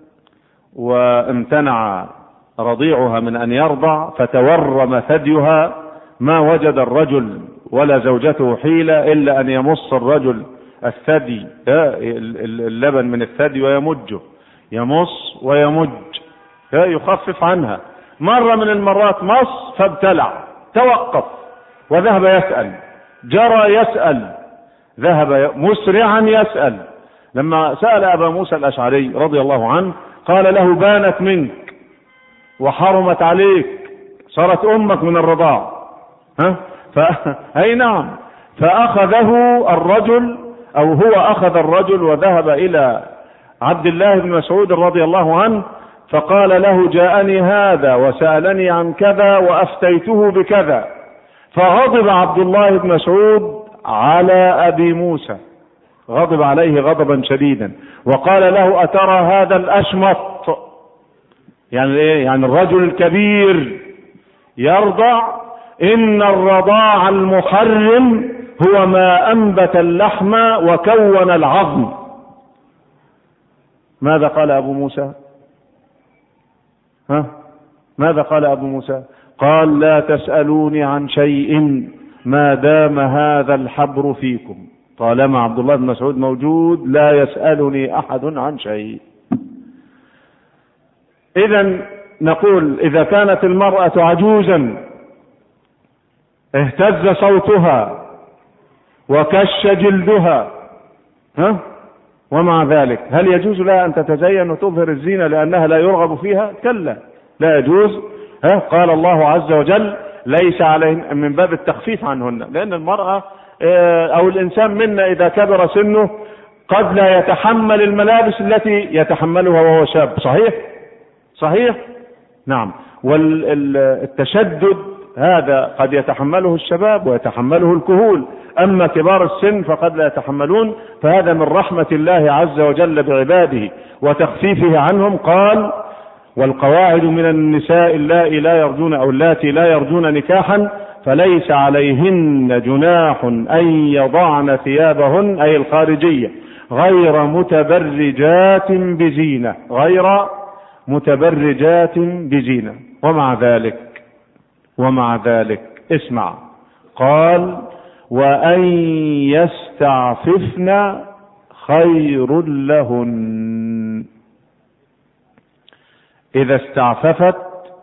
وامتنع رضيعها من أن يرضع فتورم ثديها، ما وجد الرجل ولا زوجته حيلة إلا أن يمص الرجل الثدي اللبن من الثدي ويمجه، يمص ويمج يخفف عنها. مرة من المرات مص فابتلع، توقف وذهب يسأل، جرى يسأل، ذهب مسرعا يسأل. لما سأل أبا موسى الأشعري رضي الله عنه قال له بانت منك وحرمت عليك، صارت أمك من الرضاع. ها؟ ف... أي نعم. فأخذه الرجل أو هو أخذ الرجل وذهب إلى عبد الله بن مسعود رضي الله عنه فقال له جاءني هذا وسألني عن كذا وأفتيته بكذا. فغضب عبد الله بن مسعود على أبي موسى، غضب عليه غضبا شديدا وقال له أترى هذا الأشمط، يعني ايه؟ يعني الرجل الكبير يرضع، إن الرضاع المحرم هو ما أنبت اللحم وكون العظم. ماذا قال أبو موسى؟ ها؟ ماذا قال أبو موسى؟ قال لا تسألوني عن شيء ما دام هذا الحبر فيكم. طالما عبد الله بن مسعود موجود لا يسألني أحد عن شيء. إذن نقول إذا كانت المرأة عجوزا اهتز صوتها وكش جلدها، ها؟ ومع ذلك هل يجوز لها أن تتزين وتظهر الزينة لأنها لا يرغب فيها؟ كلا، لا يجوز. ها؟ قال الله عز وجل ليس عليهن، من باب التخفيف عنهن، لأن المرأة أو الإنسان منا إذا كبر سنه قد لا يتحمل الملابس التي يتحملها وهو شاب. صحيح؟ صحيح؟ نعم. والتشدد هذا قد يتحمله الشباب ويتحمله الكهول، أما كبار السن فقد لا يتحملون، فهذا من رحمة الله عز وجل بعباده وتخفيفه عنهم. قال والقواعد من النساء اللائي لا يرجون أو اللاتي لا يرجون نكاحا فليس عليهن جناح أن يضعن ثيابهن أي الخارجية غير متبرجات بزينة، غير متبرجات بزينة. ومع ذلك ومع ذلك اسمع، قال وأن يستعففن خير لهن. إذا استعففت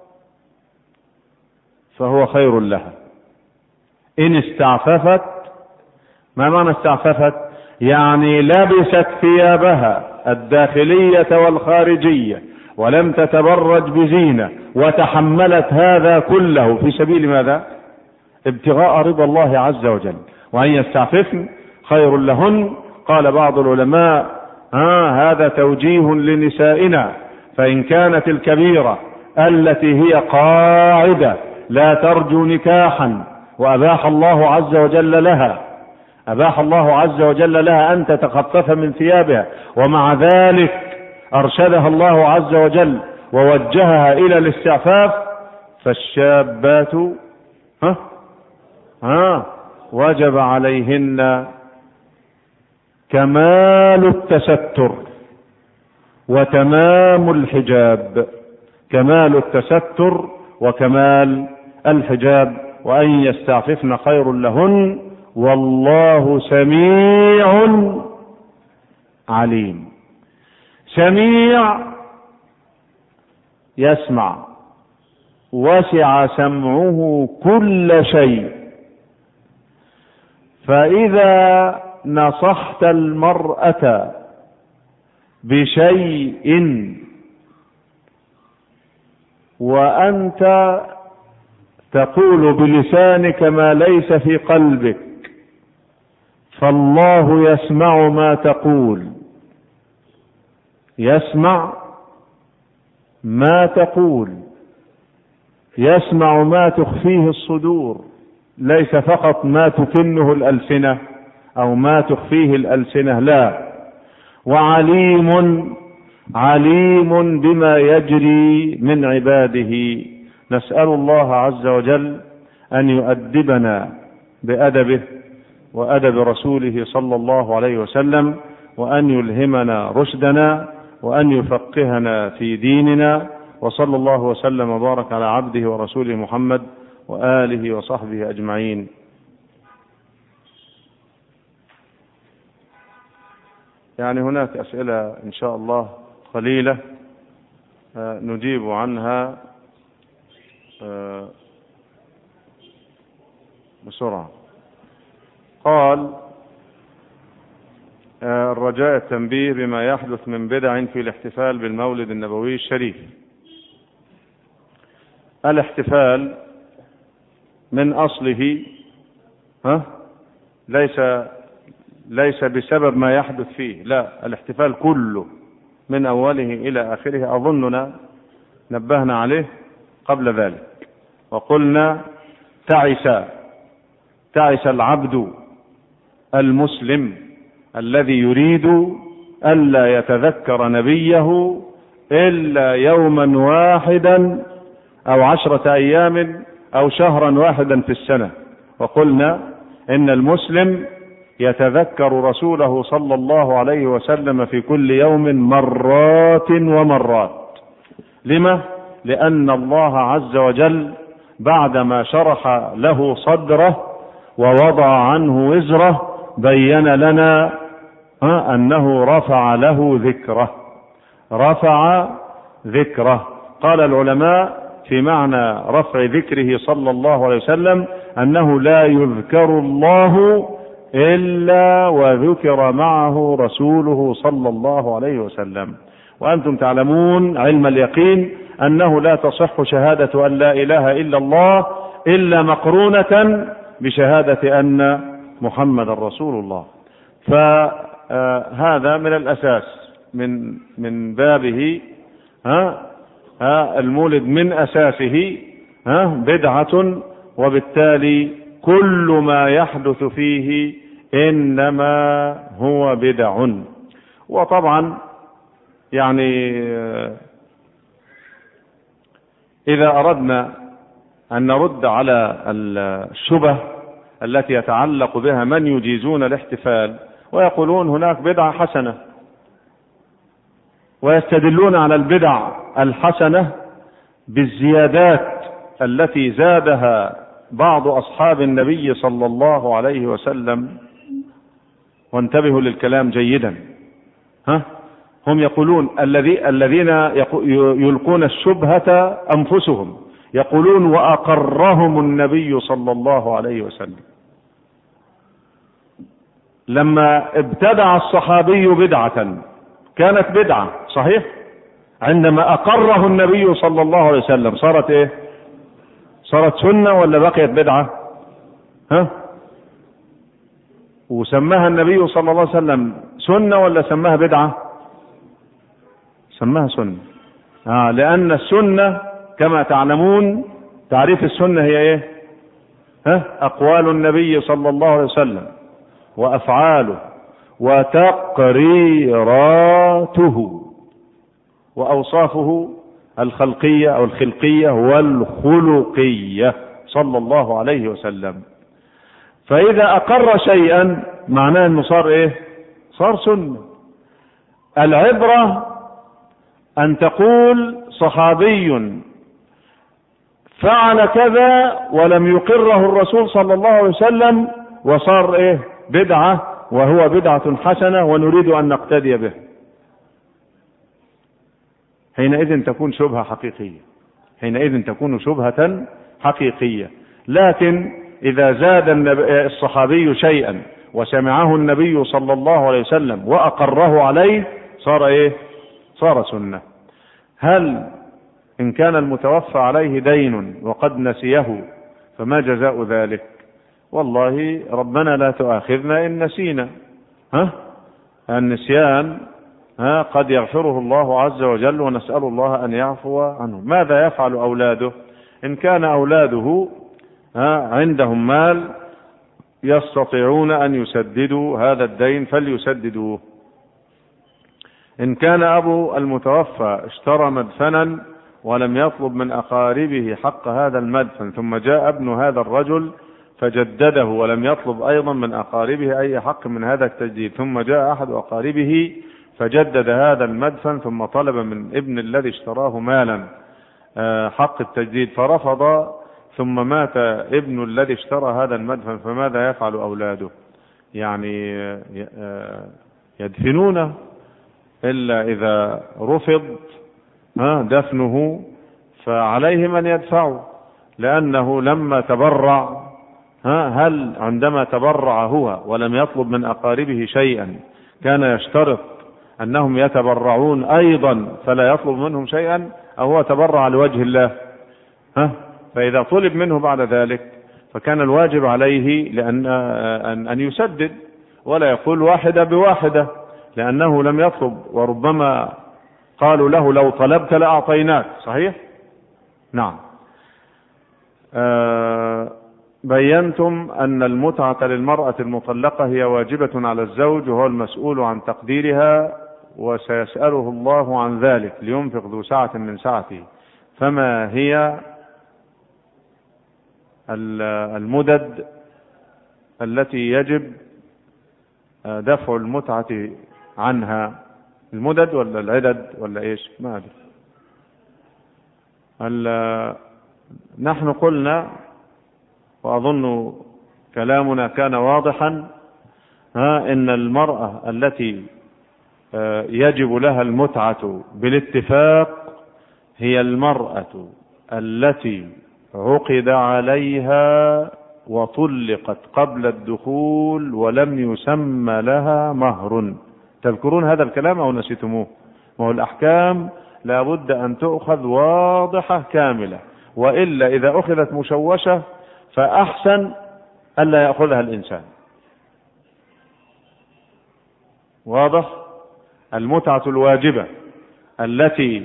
فهو خير لها. إن استعففت، ما معنى استعففت؟ يعني لبست ثيابها الداخلية والخارجية ولم تتبرج بزينة وتحملت هذا كله في سبيل ماذا؟ ابتغاء رضا الله عز وجل. وأن يستعففن خير لهن. قال بعض العلماء ها هذا توجيه لنسائنا، فإن كانت الكبيرة التي هي قاعدة لا ترجو نكاحا وأباح الله عز وجل لها أباح الله عز وجل لها أن تتخفف من ثيابها، ومع ذلك أرشدها الله عز وجل ووجهها إلى الاستعفاف، فالشابات ها ها وجب عليهن كمال التستر وتمام الحجاب، كمال التستر وكمال الحجاب. وأن يستعففن خير لهن والله سميع عليم. سميع يسمع، وسع سمعه كل شيء، فإذا نصحت المرأة بشيء وأنت تقول بلسانك ما ليس في قلبك فالله يسمع ما تقول، يسمع ما تقول، يسمع ما تخفيه الصدور، ليس فقط ما تكنه الألسنة أو ما تخفيه الألسنة، لا. وعليم عليم بما يجري من عباده. نسأل الله عز وجل أن يؤدبنا بأدبه وأدب رسوله صلى الله عليه وسلم، وأن يلهمنا رشدنا، وأن يفقهنا في ديننا. وصلى الله وسلم وبارك على عبده ورسوله محمد وآله وصحبه أجمعين. يعني هناك أسئلة إن شاء الله قليلة نجيب عنها بسرعة. قال: الرجاء التنبيه بما يحدث من بدع في الاحتفال بالمولد النبوي الشريف. الاحتفال من أصله ها ليس ليس بسبب ما يحدث فيه، لا، الاحتفال كله من أوله إلى آخره أظننا نبهنا عليه قبل ذلك، وقلنا تعس تعس العبد المسلم الذي يريد ألا يتذكر نبيه إلا يوما واحدا أو عشرة أيام أو شهرا واحدا في السنة. وقلنا إن المسلم يتذكر رسوله صلى الله عليه وسلم في كل يوم مرات ومرات. لما؟ لأن الله عز وجل بعدما شرح له صدره ووضع عنه وزره بين لنا أنه رفع له ذكره رفع ذكره قال العلماء في معنى رفع ذكره صلى الله عليه وسلم أنه لا يذكر الله إلا وذكر معه رسوله صلى الله عليه وسلم. وأنتم تعلمون علم اليقين أنه لا تصح شهادة أن لا إله إلا الله إلا مقرونة بشهادة أن محمد رسول الله. فهذا من الأساس من من بابه ها ها المولد من أساسه ها بدعة، وبالتالي كل ما يحدث فيه إنما هو بدع. وطبعا يعني إذا أردنا أن نرد على الشبه التي يتعلق بها من يجيزون الاحتفال ويقولون هناك بدعة حسنة، ويستدلون على البدع الحسنة بالزيادات التي زادها بعض أصحاب النبي صلى الله عليه وسلم. وانتبهوا للكلام جيدا، ها هم يقولون الذي الذين يلقون الشبهة أنفسهم يقولون وأقرهم النبي صلى الله عليه وسلم. لما ابتدع الصحابي بدعة كانت بدعة صحيح، عندما أقره النبي صلى الله عليه وسلم صارت إيه؟ صارت سنة ولا بقيت بدعة؟ ها؟ وسماها النبي صلى الله عليه وسلم سنة ولا سماها بدعة؟ سماها سنة. آه لأن السنة كما تعلمون تعريف السنة هي إيه؟ ها؟ أقوال النبي صلى الله عليه وسلم وأفعاله وتقريراته وأوصافه الخلقية أو الخلقية والخلقية صلى الله عليه وسلم. فإذا أقر شيئا معناه أنه صار إيه؟ صار سنة. العبرة أن تقول صحابي فعل كذا ولم يقره الرسول صلى الله عليه وسلم وصار إيه؟ بدعة، وهو بدعة حسنة ونريد أن نقتدي به. حينئذ تكون شبهة حقيقية حينئذ تكون شبهة حقيقية. لكن إذا زاد الصحابي شيئا وسمعه النبي صلى الله عليه وسلم وأقره عليه صار إيه؟ صار سنة. هل إن كان المتوفى عليه دين وقد نسيه فما جزاء ذلك؟ والله ربنا لا تؤاخذنا إن نسينا. ها؟ النسيان ها قد يغفره الله عز وجل، ونسأل الله أن يعفو عنه. ماذا يفعل أولاده؟ إن كان أولاده ها عندهم مال يستطيعون أن يسددوا هذا الدين فليسددوه. إن كان أبو المتوفى اشترى مدفنا ولم يطلب من أقاربه حق هذا المدفن ثم جاء ابن هذا الرجل فجدده ولم يطلب أيضا من أقاربه أي حق من هذا التجديد، ثم جاء أحد أقاربه فجدد هذا المدفن، ثم طلب من ابن الذي اشتراه مالا حق التجديد فرفض، ثم مات ابن الذي اشترى هذا المدفن، فماذا يفعل أولاده؟ يعني يدفنونه إلا إذا رفض دفنه فعليهم أن يدفعوا، لأنه لما تبرع، هل عندما تبرع هو ولم يطلب من أقاربه شيئا كان يشترط أنهم يتبرعون أيضا فلا يطلب منهم شيئا، أو هو تبرع لوجه الله؟ ها؟ فإذا طلب منه بعد ذلك فكان الواجب عليه لأن أن يسدد ولا يقول واحدة بواحدة، لأنه لم يطلب، وربما قالوا له لو طلبت لأعطيناك. صحيح؟ نعم. آه بينتم أن المتعة للمرأة المطلقة هي واجبة على الزوج وهو المسؤول عن تقديرها، وسيسأله الله عن ذلك لينفق ذو سعة من سعته، فما هي المدد التي يجب دفع المتعة عنها؟ المدد ولا العدد ولا ايش؟ ما أدري. نحن قلنا وأظن كلامنا كان واضحا، ها إن المرأة التي يجب لها المتعة بالاتفاق هي المرأة التي عقد عليها وطلقت قبل الدخول ولم يسمى لها مهر. تذكرون هذا الكلام أو نسيتموه؟ وهو الأحكام لابد أن تؤخذ واضحة كاملة، وإلا إذا أخذت مشوشة فأحسن ألا يأخذها الإنسان. واضح؟ المتعة الواجبة التي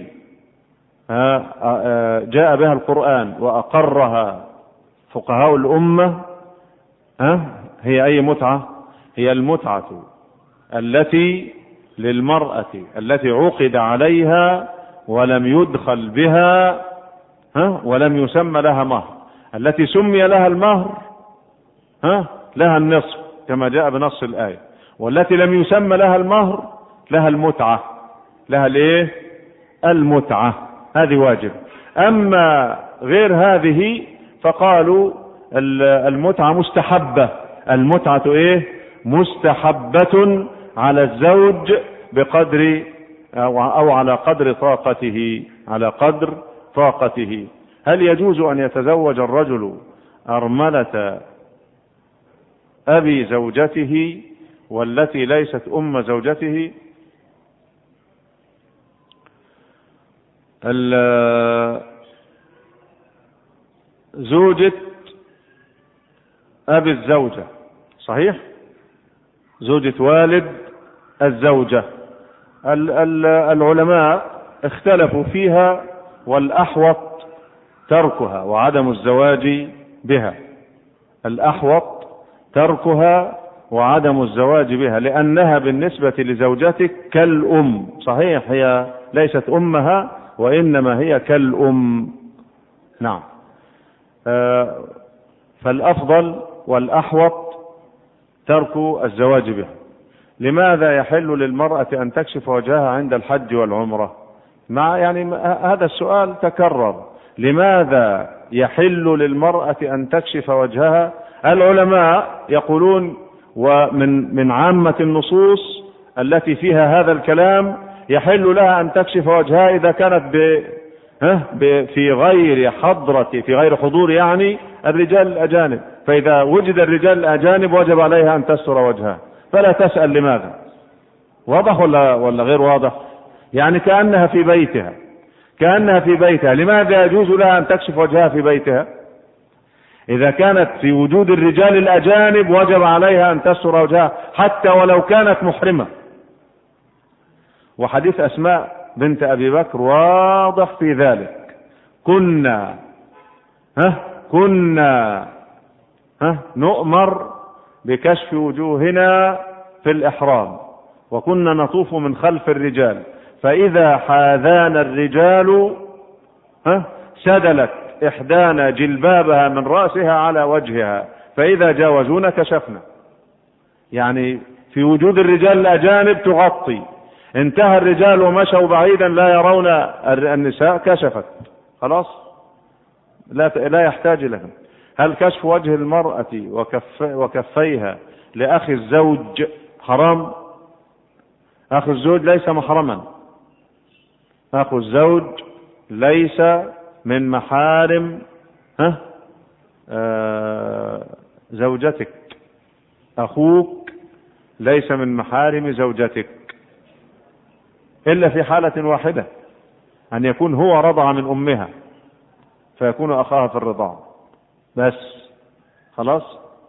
جاء بها القرآن وأقرها فقهاء الأمة هي أي متعة؟ هي المتعة التي للمرأة التي عقد عليها ولم يدخل بها ولم يسمى لها مهر. التي سمي لها المهر لها النصف كما جاء بنص الآية، والتي لم يسمى لها المهر لها المتعة. لها الايه؟ المتعة، هذه واجب. أما غير هذه فقالوا المتعة مستحبة. المتعة ايه؟ مستحبة على الزوج بقدر أو على قدر طاقته، على قدر طاقته. هل يجوز أن يتزوج الرجل أرملة أبي زوجته والتي ليست أم زوجته؟ زوجة أبي الزوجة، صحيح؟ زوجة والد الزوجة، العلماء اختلفوا فيها، والأحوط تركها وعدم الزواج بها. الأحوط تركها وعدم الزواج بها، لأنها بالنسبة لزوجتك كالأم. صحيح هي ليست أمها وإنما هي كالأم. نعم. آه فالأفضل والأحوط ترك الزواج بها. لماذا يحل للمرأة أن تكشف وجهها عند الحج والعمرة؟ مع يعني هذا السؤال تكرر، لماذا يحل للمرأة أن تكشف وجهها؟ العلماء يقولون ومن من عامة النصوص التي فيها هذا الكلام يحل لها أن تكشف وجهها إذا كانت ب في غير حضرة في غير حضور يعني الرجال الأجانب، فإذا وجد الرجال الأجانب وجب عليها أن تستر وجهها، فلا تسأل لماذا. واضح ولا ولا غير واضح؟ يعني كأنها في بيتها، كأنها في بيتها. لماذا يجوز لها أن تكشف وجهها في بيتها؟ إذا كانت في وجود الرجال الأجانب وجب عليها أن تستر وجهها حتى ولو كانت محرمة. وحديث أسماء بنت أبي بكر واضح في ذلك. كنا ها كنا ها نؤمر بكشف وجوهنا في الإحرام، وكنا نطوف من خلف الرجال، فإذا حاذانا الرجال ها سدلت إحدانا جلبابها من رأسها على وجهها، فإذا جاوزونا كشفنا، يعني في وجود الرجال الأجانب تغطي، انتهى الرجال ومشوا بعيدا لا يرون النساء كشفت خلاص، لا لا يحتاج لهم. هل كشف وجه المرأة وكف وكفيها لأخي الزوج حرام؟ أخو الزوج ليس محرما، أخو الزوج ليس من محارم ها آه زوجتك، أخوك ليس من محارم زوجتك إلا في حالة واحدة، أن يكون هو رضع من أمها فيكون أخاها في الرضاع بس خلاص.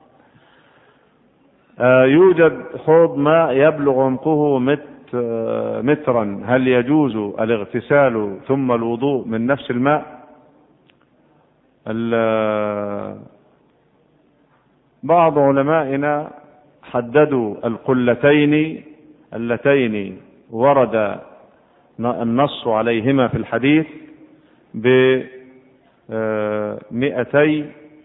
آه يوجد حوض ماء يبلغ عمقه مترا، هل يجوز الاغتسال ثم الوضوء من نفس الماء؟ بعض علمائنا حددوا القلتين اللتين ورد النص عليهما في الحديث بمئتي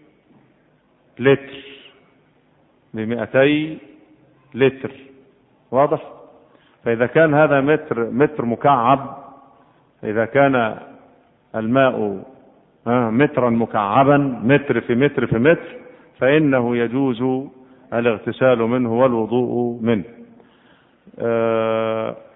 لتر، بمئتي لتر، واضح؟ فإذا كان هذا متر متر مكعب، إذا كان الماء مترا مكعبا متر في متر في متر فإنه يجوز الاغتسال منه والوضوء منه. أه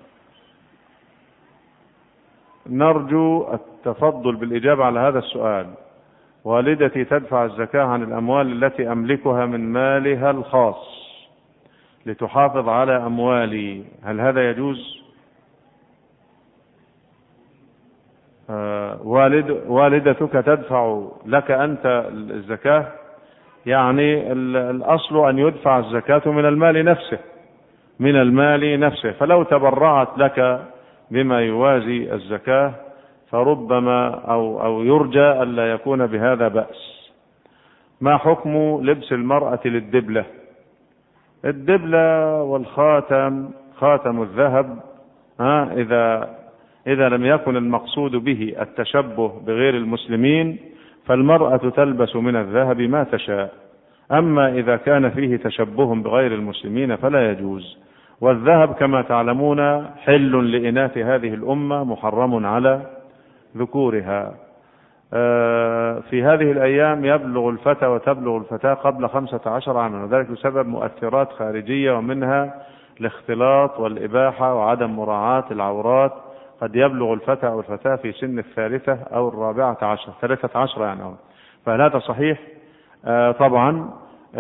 نرجو التفضل بالإجابة على هذا السؤال. والدتي تدفع الزكاة عن الأموال التي أملكها من مالها الخاص لتحافظ على أموالي، هل هذا يجوز؟ آه والد والدتك تدفع لك أنت الزكاة، يعني الأصل أن يدفع الزكاة من المال نفسه، من المال نفسه، فلو تبرعت لك بما يوازي الزكاة فربما أو, أو يرجى ألا يكون بهذا بأس. ما حكم لبس المرأة للدبلة؟ الدبلة والخاتم، خاتم الذهب، ها إذا إذا لم يكن المقصود به التشبه بغير المسلمين فالمرأة تلبس من الذهب ما تشاء، أما إذا كان فيه تشبه بغير المسلمين فلا يجوز. والذهب كما تعلمون حل لإناث هذه الأمة محرم على ذكورها. في هذه الأيام يبلغ الفتى وتبلغ الفتاة قبل خمسة عشر عاما، وذلك بسبب مؤثرات خارجية ومنها الاختلاط والإباحة وعدم مراعاة العورات. قد يبلغ الفتى أو الفتاة في سن الثالثة أو الرابعة عشر، ثلاثة عشر يعني أول. فهل هذا صحيح؟ آه طبعا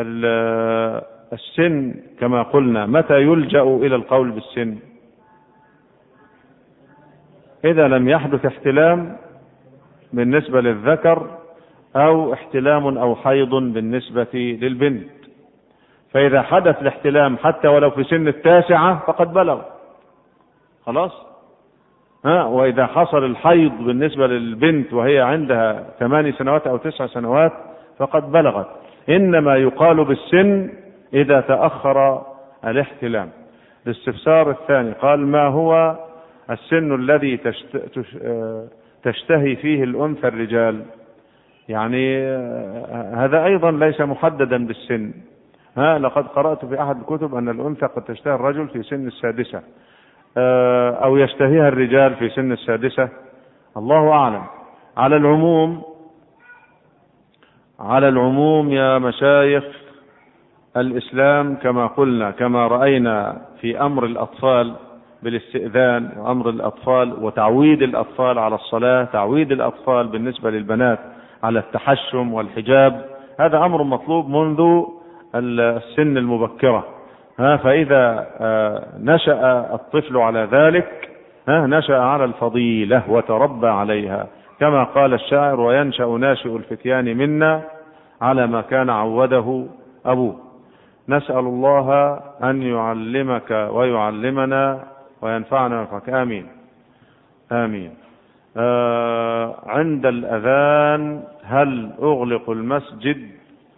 السن كما قلنا، متى يلجأ إلى القول بالسن؟ إذا لم يحدث احتلام بالنسبة للذكر أو احتلام أو حيض بالنسبة للبنت، فإذا حدث الاحتلام حتى ولو في سن التاسعة فقد بلغ خلاص. ها وإذا حصل الحيض بالنسبة للبنت وهي عندها ثماني سنوات أو تسع سنوات فقد بلغت. إنما يقال بالسن إذا تأخر الاحتلام. الاستفسار الثاني قال: ما هو السن الذي تشتهي فيه الأنثى الرجال؟ يعني هذا أيضا ليس محددا بالسن. ها لقد قرأت في أحد الكتب أن الأنثى قد تشتهي الرجل في سن السادسة أو يشتهيها الرجال في سن السادسة، الله أعلم. على العموم على العموم يا مشايخ الإسلام كما قلنا، كما رأينا في أمر الأطفال بالاستئذان وأمر الأطفال وتعويد الأطفال على الصلاة، تعويد الأطفال بالنسبة للبنات على التحشم والحجاب، هذا أمر مطلوب منذ السن المبكرة. ها فإذا نشأ الطفل على ذلك ها نشأ على الفضيلة وتربى عليها، كما قال الشاعر: وينشأ ناشئ الفتيان منا على ما كان عوده أبوه. نسأل الله أن يعلمك ويعلمنا وينفعنا وينفعك، آمين آمين. آه عند الأذان هل أغلق المسجد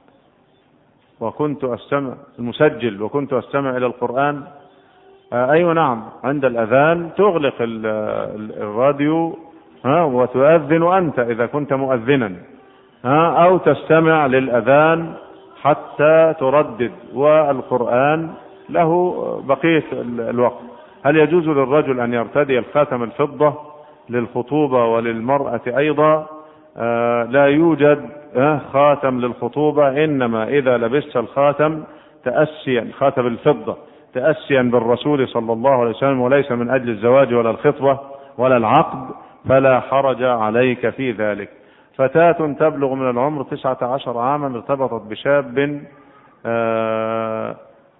وكنت أستمع المسجل وكنت أستمع إلى القرآن؟ آه أيوة نعم، عند الأذان تغلق الراديو ها وتؤذن أنت إذا كنت مؤذنا، ها أو تستمع للأذان حتى تردد، والقرآن له بقية الوقت. هل يجوز للرجل أن يرتدي الخاتم الفضة للخطوبة وللمرأة أيضا؟ آه لا يوجد آه خاتم للخطوبة، إنما إذا لبست الخاتم تأسيا، خاتم الفضة تأسيا بالرسول صلى الله عليه وسلم وليس من أجل الزواج ولا الخطبة ولا العقد، فلا حرج عليك في ذلك. فتاة تبلغ من العمر تسعة عشر عاما ارتبطت بشاب آه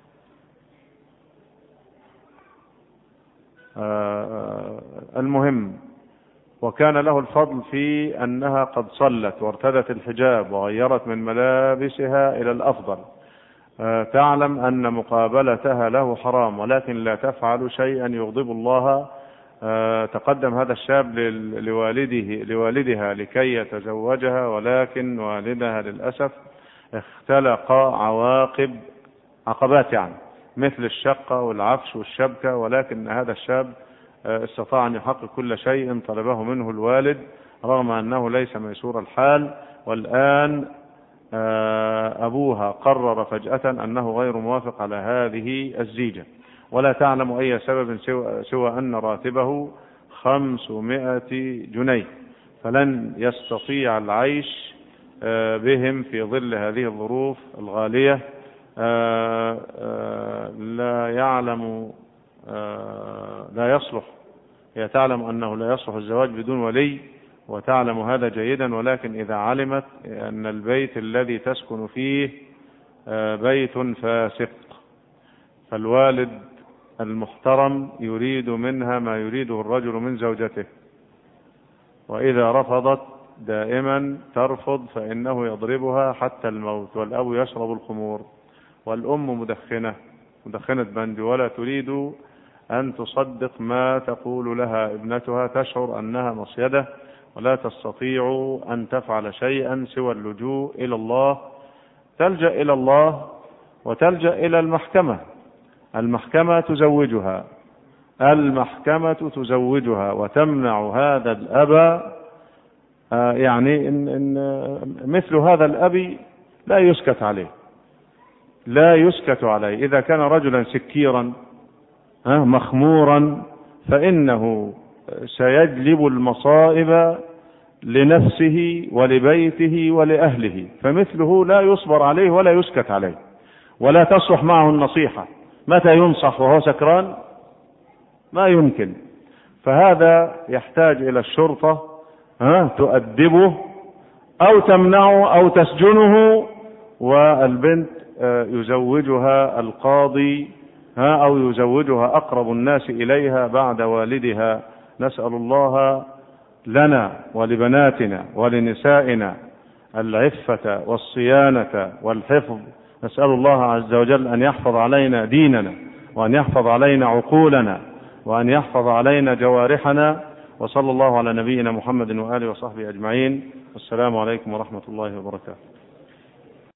آه المهم، وكان له الفضل في أنها قد صلت وارتدت الحجاب وغيرت من ملابسها إلى الأفضل. آه تعلم أن مقابلتها له حرام، ولكن لا تفعل شيئا يغضب الله. آه تقدم هذا الشاب لوالده لوالدها لكي يتزوجها، ولكن والدها للأسف اختلق عواقب عقبات يعني مثل الشقة والعفش والشبكة، ولكن هذا الشاب استطاع أن يحقق كل شيء طلبه منه الوالد رغم أنه ليس ميسور الحال. والآن أبوها قرر فجأة أنه غير موافق على هذه الزيجة، ولا تعلم أي سبب سوى, سوى أن راتبه خمسمائة جنيه، فلن يستطيع العيش بهم في ظل هذه الظروف الغالية. لا يعلم لا يصلح، هي تعلم أنه لا يصلح الزواج بدون ولي وتعلم هذا جيدا، ولكن إذا علمت أن البيت الذي تسكن فيه بيت فاسق، فالوالد المحترم يريد منها ما يريده الرجل من زوجته، وإذا رفضت دائما ترفض فإنه يضربها حتى الموت. والأب يشرب الخمور، والأم مدخنة مدخنة بند، ولا تريد أن تصدق ما تقول لها ابنتها، تشعر أنها مصيدة ولا تستطيع أن تفعل شيئا سوى اللجوء إلى الله. تلجأ إلى الله وتلجأ إلى المحكمة، المحكمة تزوجها المحكمة تزوجها وتمنع هذا الأب. يعني إن إن مثل هذا الأب لا يسكت عليه لا يسكت عليه إذا كان رجلا سكيرا مخمورا فإنه سيجلب المصائب لنفسه ولبيته ولأهله، فمثله لا يصبر عليه ولا يسكت عليه، ولا تصلح معه النصيحة. متى ينصح وهو سكران؟ ما يمكن. فهذا يحتاج إلى الشرطة ها تؤدبه أو تمنعه أو تسجنه، والبنت يزوجها القاضي ها أو يزوجها أقرب الناس إليها بعد والدها. نسأل الله لنا ولبناتنا ولنسائنا العفة والصيانة والحفظ. نسأل الله عز وجل أن يحفظ علينا ديننا، وأن يحفظ علينا عقولنا، وأن يحفظ علينا جوارحنا. وصلى الله على نبينا محمد وآله وصحبه أجمعين. والسلام عليكم ورحمة الله وبركاته.